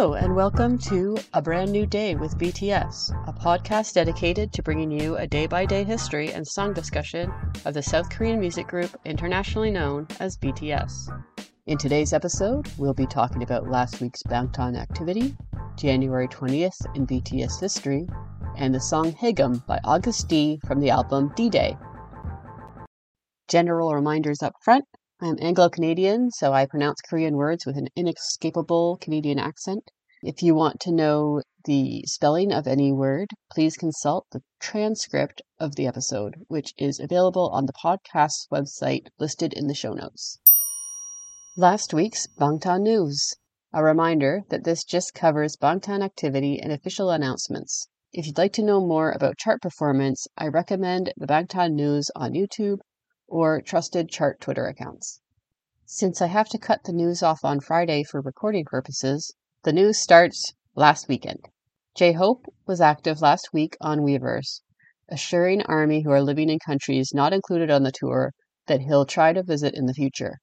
Hello, and welcome to A Brand New Day with BTS, a podcast dedicated to bringing you a day-by-day history and song discussion of the South Korean music group internationally known as BTS. In today's episode, we'll be talking about last week's Bangtan activity, January 20th in BTS history, and the song Haegum by August D from the album D-Day. General reminders up front. I'm Anglo-Canadian, so I pronounce Korean words with an inescapable Canadian accent. If you want to know the spelling of any word, please consult the transcript of the episode, which is available on the podcast's website listed in the show notes. Last week's Bangtan news. A reminder that this just covers Bangtan activity and official announcements. If you'd like to know more about chart performance, I recommend the Bangtan news on YouTube or trusted chart Twitter accounts. Since I have to cut the news off on Friday for recording purposes, the news starts last weekend. J-Hope was active last week on Weverse, assuring ARMY who are living in countries not included on the tour that he'll try to visit in the future.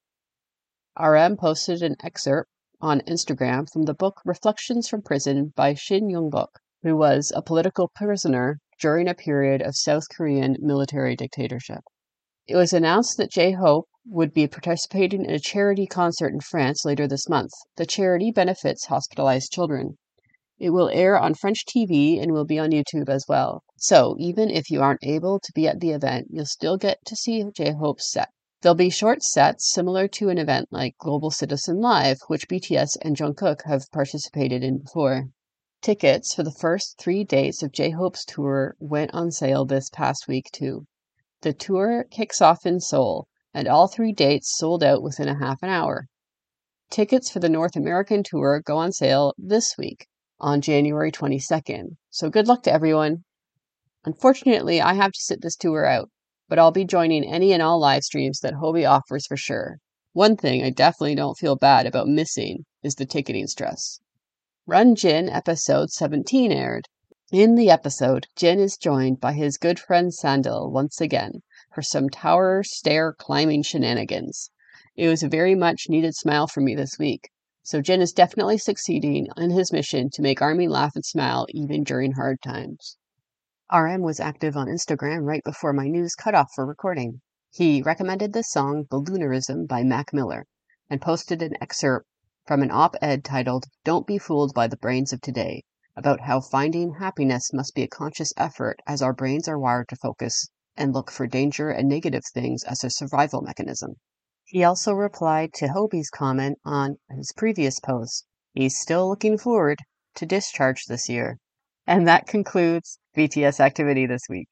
RM posted an excerpt on Instagram from the book Reflections from Prison by Shin Yong-bok, who was a political prisoner during a period of South Korean military dictatorship. It was announced that J-Hope would be participating in a charity concert in France later this month. The charity benefits hospitalized children. It will air on French TV and will be on YouTube as well. So even if you aren't able to be at the event, you'll still get to see J-Hope's set. There'll be short sets similar to an event like Global Citizen Live, which BTS and Jungkook have participated in before. Tickets for the first 3 days of J-Hope's tour went on sale this past week too. The tour kicks off in Seoul, and all 3 dates sold out within a half an hour. Tickets for the North American tour go on sale this week, on January 22nd, so good luck to everyone. Unfortunately, I have to sit this tour out, but I'll be joining any and all live streams that Hobie offers for sure. One thing I definitely don't feel bad about missing is the ticketing stress. Run Jin episode 17 aired. In the episode, Jin is joined by his good friend Sandal once again for some tower stair climbing shenanigans. It was a very much needed smile for me this week, so Jin is definitely succeeding in his mission to make ARMY laugh and smile even during hard times. RM was active on Instagram right before my news cut off for recording. He recommended the song Balloonerism by Mac Miller and posted an excerpt from an op-ed titled Don't Be Fooled by the Brains of Today, about how finding happiness must be a conscious effort as our brains are wired to focus and look for danger and negative things as a survival mechanism. He also replied to Hobie's comment on his previous post. He's still looking forward to discharge this year. And that concludes BTS activity this week.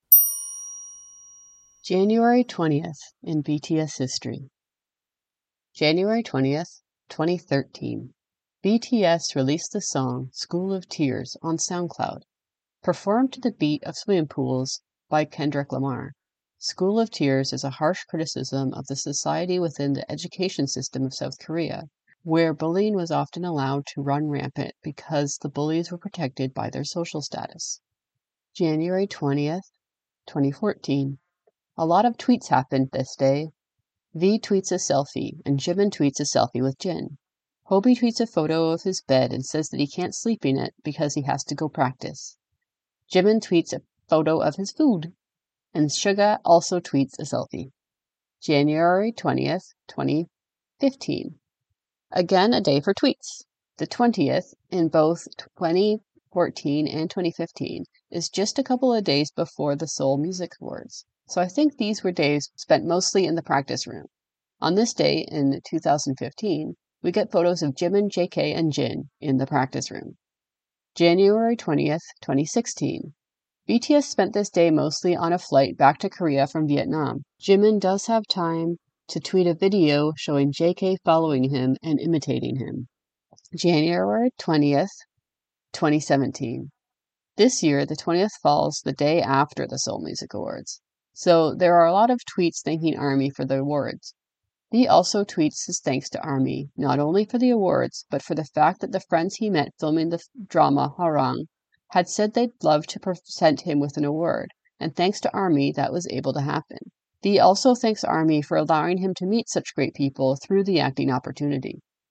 January 20th in BTS history. January 20th, 2013. BTS released the song School of Tears on SoundCloud, performed to the beat of Swimming Pools by Kendrick Lamar. School of Tears is a harsh criticism of the society within the education system of South Korea, where bullying was often allowed to run rampant because the bullies were protected by their social status. January 20th, 2014. A lot of tweets happened this day. V tweets a selfie, and Jimin tweets a selfie with Jin. Hobie tweets a photo of his bed and says that he can't sleep in it because he has to go practice. Jimin tweets a photo of his food, and Suga also tweets a selfie. January 20th, 2015. Again, a day for tweets. The 20th, in both 2014 and 2015, is just a couple of days before the Seoul Music Awards, so I think these were days spent mostly in the practice room. On this day, in 2015, we get photos of Jimin, JK, and Jin in the practice room. January 20th, 2016. BTS spent this day mostly on a flight back to Korea from Vietnam. Jimin does have time to tweet a video showing JK following him and imitating him. January 20th, 2017. This year, the 20th falls the day after the Seoul Music Awards, so there are a lot of tweets thanking ARMY for the awards. V also tweets his thanks to ARMY, not only for the awards, but for the fact that the friends he met filming the drama Harang had said they'd love to present him with an award, and thanks to ARMY, that was able to happen. V also thanks ARMY for allowing him to meet such great people through the acting opportunity.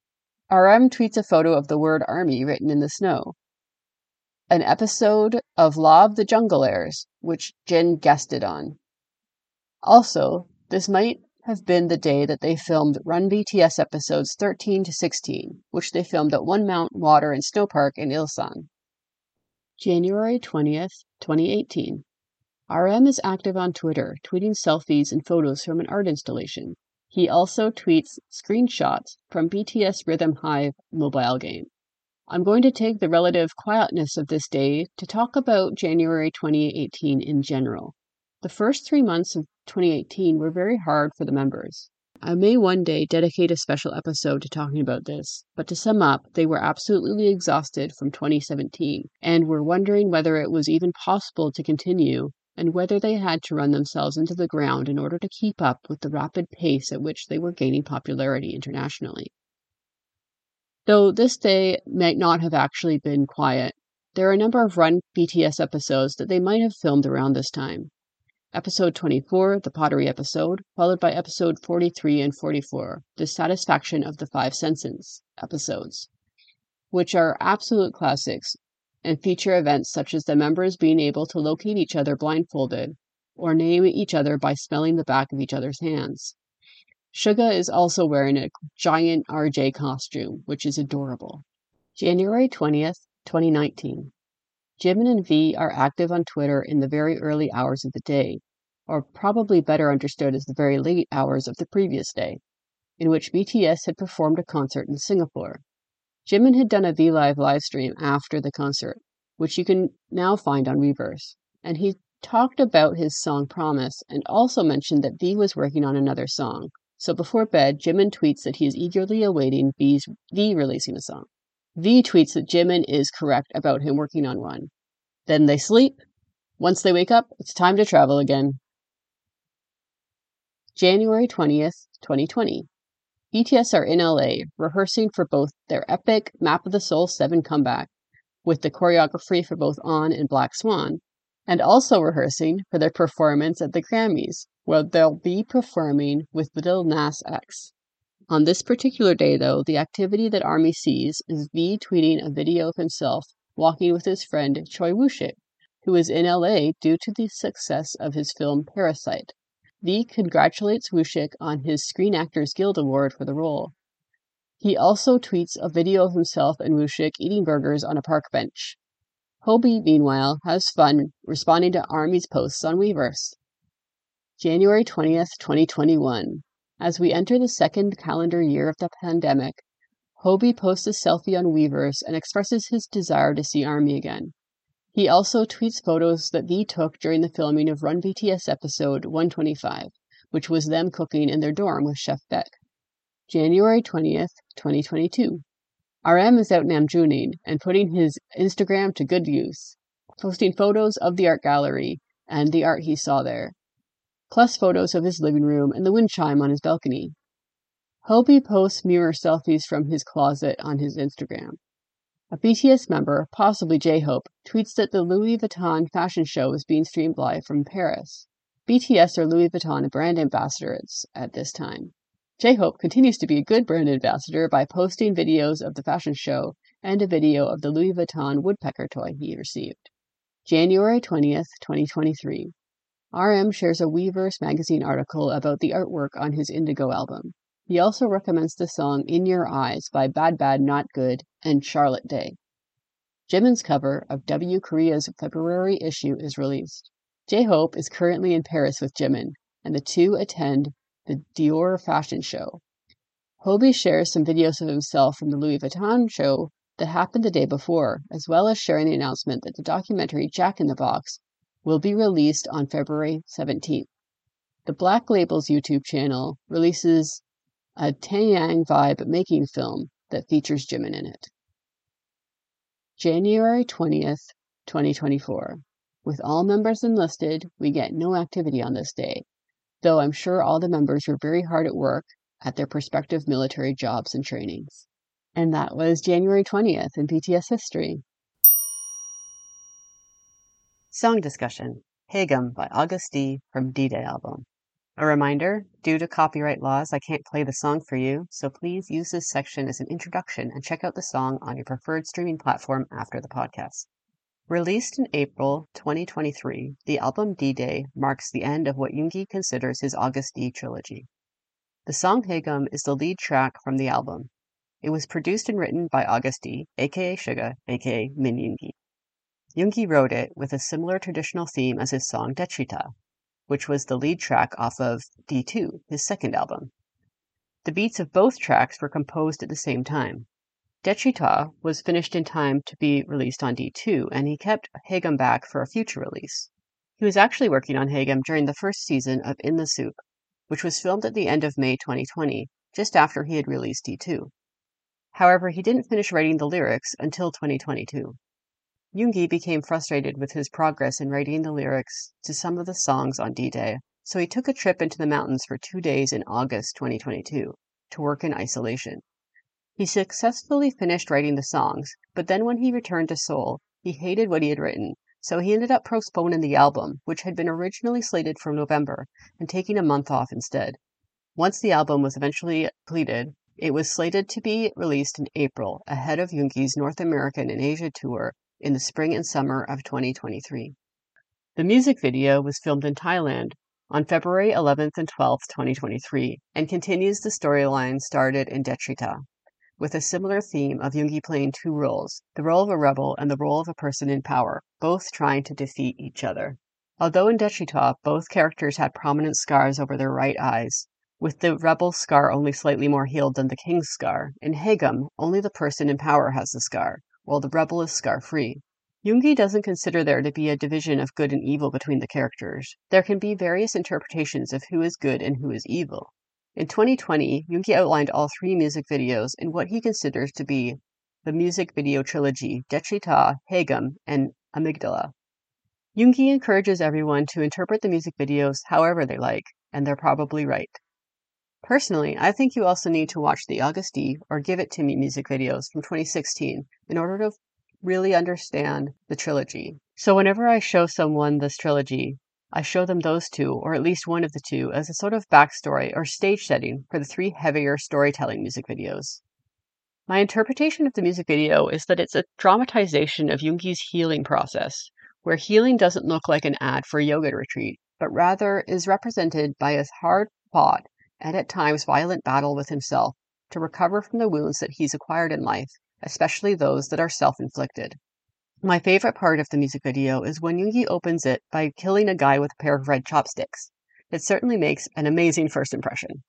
RM tweets a photo of the word army written in the snow. An episode of Law of the Jungle airs, which Jin guested on. Also, this might have been the day that they filmed Run BTS episodes 13 to 16, which they filmed at One Mount Water and Snow Park in Ilsan. January 20th, 2018. RM is active on Twitter, tweeting selfies and photos from an art installation. He also tweets screenshots from BTS Rhythm Hive mobile game. I'm going to take the relative quietness of this day to talk about January 2018 in general. The first 3 months of 2018 were very hard for the members. I may one day dedicate a special episode to talking about this, but to sum up, they were absolutely exhausted from 2017 and were wondering whether it was even possible to continue and whether they had to run themselves into the ground in order to keep up with the rapid pace at which they were gaining popularity internationally. Though this day might not have actually been quiet, there are a number of Run BTS episodes that they might have filmed around this time. Episode 24, the pottery episode, followed by episode 43 and 44, the satisfaction of the five senses episodes, which are absolute classics and feature events such as the members being able to locate each other blindfolded or name each other by smelling the back of each other's hands. Suga is also wearing a giant RJ costume, which is adorable. January 20th, 2019. Jimin and V are active on Twitter in the very early hours of the day, or probably better understood as the very late hours of the previous day, in which BTS had performed a concert in Singapore. Jimin had done a V-Live livestream after the concert, which you can now find on Weverse, and he talked about his song Promise and also mentioned that V was working on another song. So before bed, Jimin tweets that he is eagerly awaiting V releasing a song. V tweets that Jimin is correct about him working on one. Then they sleep. Once they wake up, it's time to travel again. January 20th, 2020. BTS are in LA, rehearsing for both their epic Map of the Soul 7 comeback, with the choreography for both On and Black Swan, and also rehearsing for their performance at the Grammys, where they'll be performing with Lil Nas X. On this particular day, though, the activity that ARMY sees is V tweeting a video of himself walking with his friend Choi Woo-shik, who is in LA due to the success of his film Parasite. V congratulates Woo-shik on his Screen Actors Guild Award for the role. He also tweets a video of himself and Woo-shik eating burgers on a park bench. Hobie, meanwhile, has fun responding to ARMY's posts on Weverse. January 20th, 2021. As we enter the second calendar year of the pandemic, Hobie posts a selfie on Weverse and expresses his desire to see ARMY again. He also tweets photos that V took during the filming of Run BTS episode 125, which was them cooking in their dorm with Chef Beck. January 20th, 2022. RM is out Namjooning and putting his Instagram to good use, posting photos of the art gallery and the art he saw there, plus photos of his living room and the wind chime on his balcony. Hobie posts mirror selfies from his closet on his Instagram. A BTS member, possibly J-Hope, tweets that the Louis Vuitton fashion show is being streamed live from Paris. BTS are Louis Vuitton brand ambassadors at this time. J-Hope continues to be a good brand ambassador by posting videos of the fashion show and a video of the Louis Vuitton woodpecker toy he received. January 20th, 2023. RM shares a Weverse magazine article about the artwork on his Indigo album. He also recommends the song In Your Eyes by Bad Bad Not Good and Charlotte Day. Jimin's cover of W Korea's February issue is released. J-Hope is currently in Paris with Jimin, and the two attend the Dior fashion show. Hobie shares some videos of himself from the Louis Vuitton show that happened the day before, as well as sharing the announcement that the documentary Jack in the Box will be released on February 17th. The Black Label's YouTube channel releases a Taeyang vibe making film that features Jimin in it. January 20th, 2024. With all members enlisted, we get no activity on this day, though I'm sure all the members were very hard at work at their prospective military jobs and trainings. And that was January 20th in BTS history. Song discussion. Hagum by August D from D-Day album. A reminder, due to copyright laws, I can't play the song for you, so please use this section as an introduction and check out the song on your preferred streaming platform after the podcast. Released in April 2023, the album D-Day marks the end of what Yoongi considers his August D trilogy. The song Haegum is the lead track from the album. It was produced and written by August D, aka Suga, aka Min Yoongi. Yoongi wrote it with a similar traditional theme as his song Daechwita, which was the lead track off of D2, his second album. The beats of both tracks were composed at the same time. Daechwita was finished in time to be released on D2, and he kept Haegum back for a future release. He was actually working on Haegum during the first season of In the Soup, which was filmed at the end of May 2020, just after he had released D2. However, he didn't finish writing the lyrics until 2022. Yoongi became frustrated with his progress in writing the lyrics to some of the songs on D-Day, so he took a trip into the mountains for 2 days in August 2022 to work in isolation. He successfully finished writing the songs, but then when he returned to Seoul, he hated what he had written, so he ended up postponing the album, which had been originally slated for November, and taking a month off instead. Once the album was eventually completed, it was slated to be released in April, ahead of Yoongi's North American and Asia tour in the spring and summer of 2023. The music video was filmed in Thailand on February 11th and 12th, 2023, and continues the storyline started in Daechwita, with a similar theme of Yoongi playing two roles, the role of a rebel and the role of a person in power, both trying to defeat each other. Although in Daechwita, both characters had prominent scars over their right eyes, with the rebel's scar only slightly more healed than the king's scar. In Haegum, only the person in power has the scar, while the rebel is scar-free. Yoongi doesn't consider there to be a division of good and evil between the characters. There can be various interpretations of who is good and who is evil. In 2020, Yoongi outlined all 3 music videos in what he considers to be the music video trilogy Daechwita, Haegum, and Amygdala. Yoongi encourages everyone to interpret the music videos however they like, and they're probably right. Personally, I think you also need to watch the August D or Give It To Me music videos from 2016 in order to really understand the trilogy. So whenever I show someone this trilogy, I show them those 2, or at least one of the 2, as a sort of backstory or stage setting for the 3 heavier storytelling music videos. My interpretation of the music video is that it's a dramatization of Yoongi's healing process, where healing doesn't look like an ad for a yoga retreat, but rather is represented by a hard-fought and at times violent battle with himself to recover from the wounds that he's acquired in life, especially those that are self-inflicted. My favorite part of the music video is when Yoongi opens it by killing a guy with a pair of red chopsticks. It certainly makes an amazing first impression.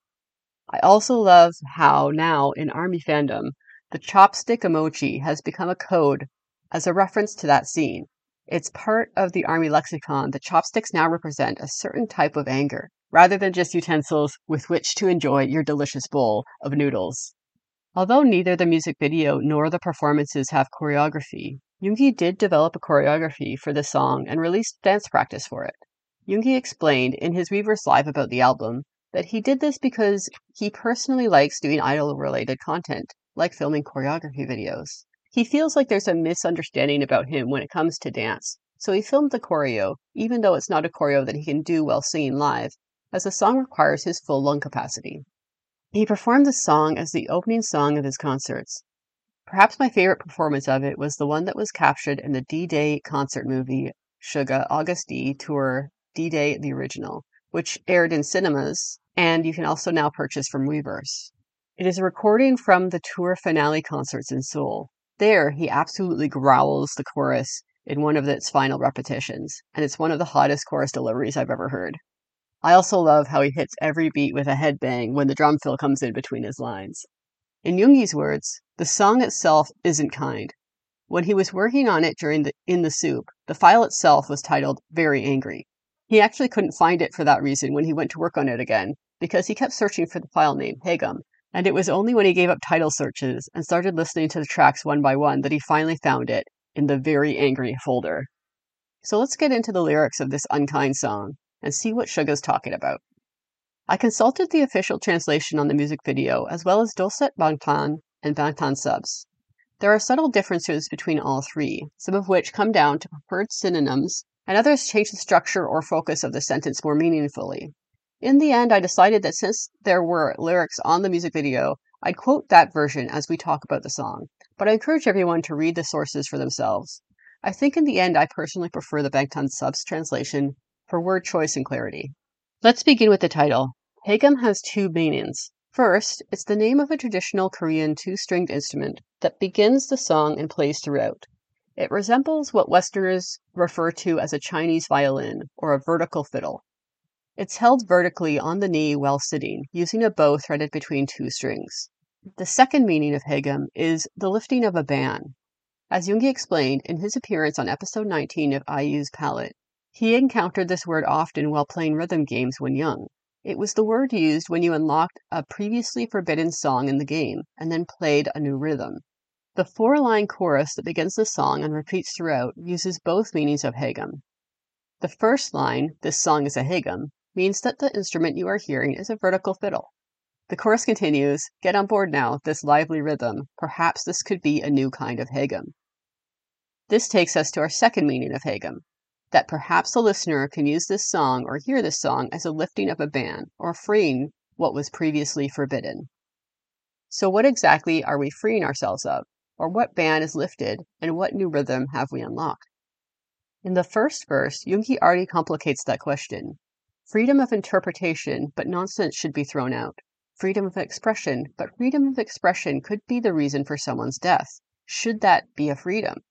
I also love how now in ARMY fandom, the chopstick emoji has become a code as a reference to that scene. It's part of the ARMY lexicon that chopsticks now represent a certain type of anger, rather than just utensils with which to enjoy your delicious bowl of noodles. Although neither the music video nor the performances have choreography, Yoongi did develop a choreography for the song and released dance practice for it. Yoongi explained in his Weverse Live about the album that he did this because he personally likes doing idol-related content, like filming choreography videos. He feels like there's a misunderstanding about him when it comes to dance, so he filmed the choreo, even though it's not a choreo that he can do while singing live, as the song requires his full lung capacity. He performed the song as the opening song of his concerts. Perhaps my favorite performance of it was the one that was captured in the D-Day concert movie Suga August D Tour D-Day the Original, which aired in cinemas, and you can also now purchase from Weverse. It is a recording from the tour finale concerts in Seoul. There, he absolutely growls the chorus in one of its final repetitions, and it's one of the hottest chorus deliveries I've ever heard. I also love how he hits every beat with a headbang when the drum fill comes in between his lines. In Yoongi's words, the song itself isn't kind. When he was working on it during In the Soup, the file itself was titled Very Angry. He actually couldn't find it for that reason when he went to work on it again, because he kept searching for the file name, Haegum, and it was only when he gave up title searches and started listening to the tracks one by one that he finally found it in the Very Angry folder. So let's get into the lyrics of this unkind song and see what Suga's talking about. I consulted the official translation on the music video, as well as Dulcet Bangtan and Bangtan subs. There are subtle differences between all 3, some of which come down to preferred synonyms, and others change the structure or focus of the sentence more meaningfully. In the end, I decided that since there were lyrics on the music video, I'd quote that version as we talk about the song, but I encourage everyone to read the sources for themselves. I think in the end, I personally prefer the Bangtan Subs translation for word choice and clarity. Let's begin with the title. Haegum has two meanings. First, it's the name of a traditional Korean two-stringed instrument that begins the song and plays throughout. It resembles what Westerners refer to as a Chinese violin or a vertical fiddle. It's held vertically on the knee while sitting, using a bow threaded between two strings. The second meaning of Haegum is the lifting of a ban. As Yoongi explained in his appearance on episode 19 of IU's Palette, he encountered this word often while playing rhythm games when young. It was the word used when you unlocked a previously forbidden song in the game and then played a new rhythm. The four-line chorus that begins the song and repeats throughout uses both meanings of Haegum. The first line, "This song is a Haegum," means that the instrument you are hearing is a vertical fiddle. The chorus continues, "Get on board now, this lively rhythm. Perhaps this could be a new kind of Haegum." This takes us to our second meaning of Haegum, that perhaps the listener can use this song or hear this song as a lifting of a ban or freeing what was previously forbidden. So what exactly are we freeing ourselves of? Or what ban is lifted and what new rhythm have we unlocked? In the first verse, Yoongi already complicates that question. Freedom of interpretation, but nonsense should be thrown out. Freedom of expression, but freedom of expression could be the reason for someone's death. Should that be a freedom?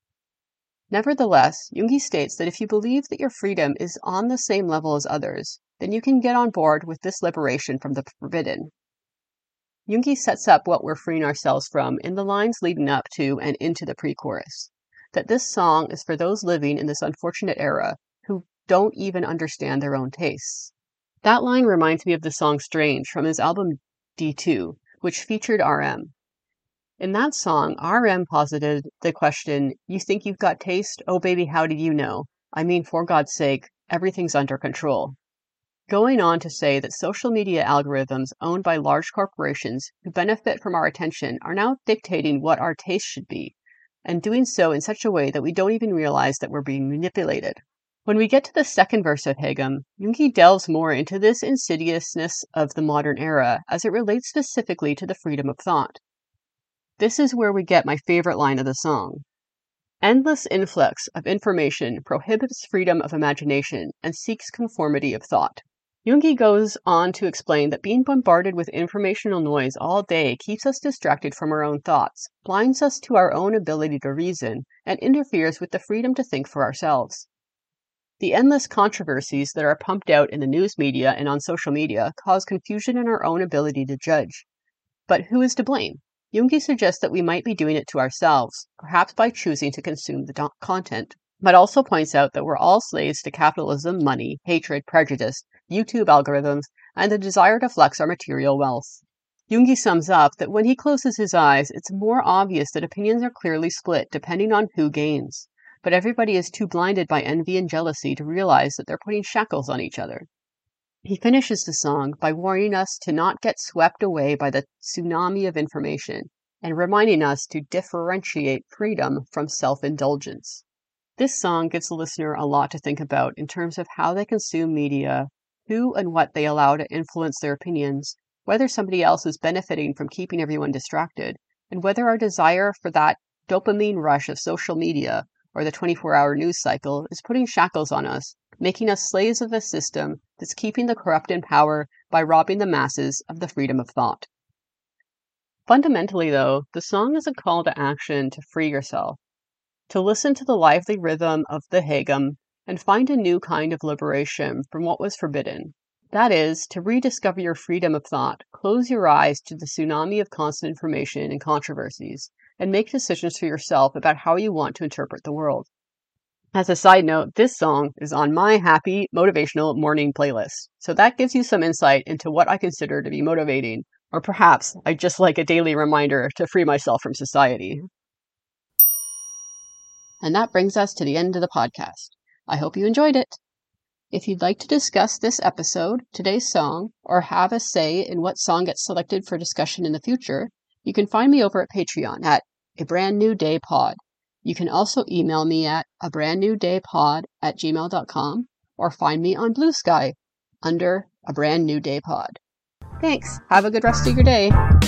Nevertheless, Yoongi states that if you believe that your freedom is on the same level as others, then you can get on board with this liberation from the forbidden. Yoongi sets up what we're freeing ourselves from in the lines leading up to and into the pre-chorus. That this song is for those living in this unfortunate era who don't even understand their own tastes. That line reminds me of the song Strange from his album D2, which featured RM. In that song, RM posited the question, "You think you've got taste? Oh baby, how do you know? I mean, for God's sake, everything's under control." Going on to say that social media algorithms owned by large corporations who benefit from our attention are now dictating what our taste should be, and doing so in such a way that we don't even realize that we're being manipulated. When we get to the second verse of Haegum, Yoongi delves more into this insidiousness of the modern era as it relates specifically to the freedom of thought. This is where we get my favorite line of the song. Endless influx of information prohibits freedom of imagination and seeks conformity of thought. Yoongi goes on to explain that being bombarded with informational noise all day keeps us distracted from our own thoughts, blinds us to our own ability to reason, and interferes with the freedom to think for ourselves. The endless controversies that are pumped out in the news media and on social media cause confusion in our own ability to judge. But who is to blame? Yoongi suggests that we might be doing it to ourselves, perhaps by choosing to consume the content, but also points out that we're all slaves to capitalism, money, hatred, prejudice, YouTube algorithms, and the desire to flex our material wealth. Yoongi sums up that when he closes his eyes, it's more obvious that opinions are clearly split depending on who gains, but everybody is too blinded by envy and jealousy to realize that they're putting shackles on each other. He finishes the song by warning us to not get swept away by the tsunami of information and reminding us to differentiate freedom from self-indulgence. This song gives the listener a lot to think about in terms of how they consume media, who and what they allow to influence their opinions, whether somebody else is benefiting from keeping everyone distracted, and whether our desire for that dopamine rush of social media or the 24-hour news cycle is putting shackles on us, making us slaves of a system that's keeping the corrupt in power by robbing the masses of the freedom of thought. Fundamentally, though, the song is a call to action to free yourself, to listen to the lively rhythm of the Haegum and find a new kind of liberation from what was forbidden. That is, to rediscover your freedom of thought, close your eyes to the tsunami of constant information and controversies, and make decisions for yourself about how you want to interpret the world. As a side note, this song is on my happy motivational morning playlist, so that gives you some insight into what I consider to be motivating, or perhaps I just like a daily reminder to free myself from society. And that brings us to the end of the podcast. I hope you enjoyed it. If you'd like to discuss this episode, today's song, or have a say in what song gets selected for discussion in the future, you can find me over at Patreon at A Brand New Day Pod. You can also email me at abrandnewdaypod@gmail.com or find me on Blue Sky under a brand new day pod. Thanks. Have a good rest of your day.